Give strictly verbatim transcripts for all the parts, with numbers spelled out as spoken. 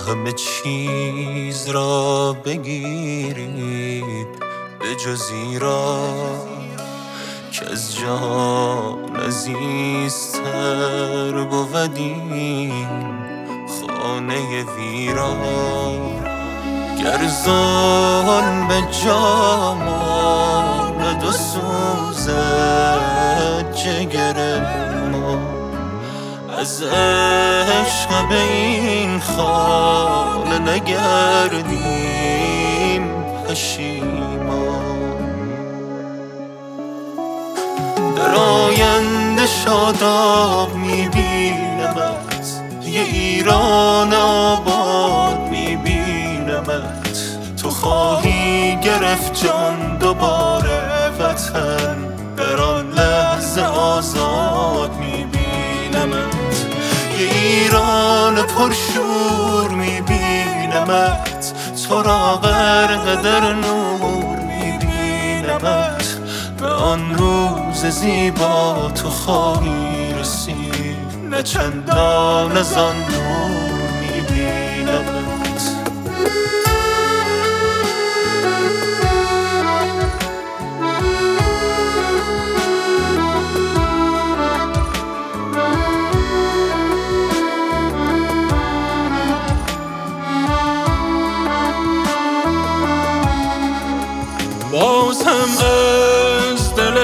همه چیز را بگیرید به جز ایران که از جهان عزیزتر بود این خانه ویران. گر ظلم به جا ماند و سوزد جگر ما، از عشق به این خانه نگردیم پشیمان. در آینده شاداب میبینمت، یه ایران آباد میبینمت. تو خواهی گرفت جان دوباره وطن، در آن لحظه آزاد میبینمت. یه ایران پرشور میبینمت، تو را غرق در نور میبینمت. به آن روز زیبا تو خواهی رسید، نه چندان از آن دور میبینمت. باز هم از دل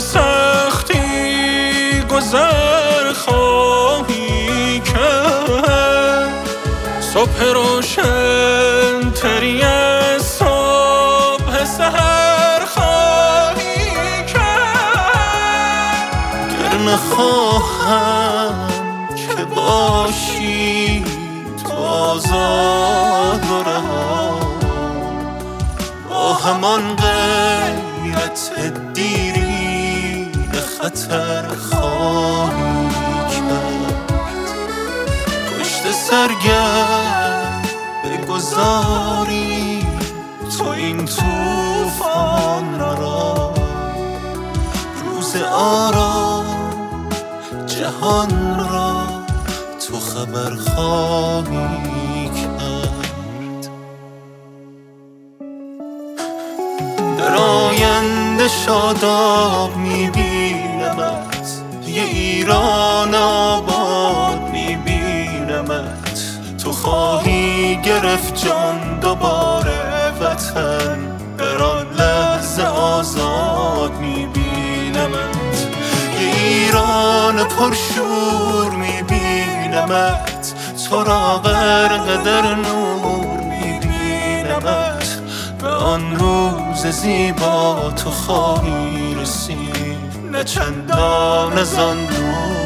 سختی گذر خواهی کرد، صبح روشن تری از صبح سحر خواهی کرد. گر نخواهم که باشی تو آزاد و رها، با همان غیرت دیری به خطر خواهی کرد. پشت سرگرد بگذاری تو این طوفان را، روز آرام جهان را تو خبر خواهی کرد. در آینده شاداب میبینمت، یه ایران آباد میبینمت. تو خواهی گرفت جان دوباره وطن، در آن لحظه آزاد میبینمت. یه ایران پرشور میبینمت، تو را غرق در نور میبینمت. به آن روز زیبا تو خواهی رسید، نه چندان از آن دور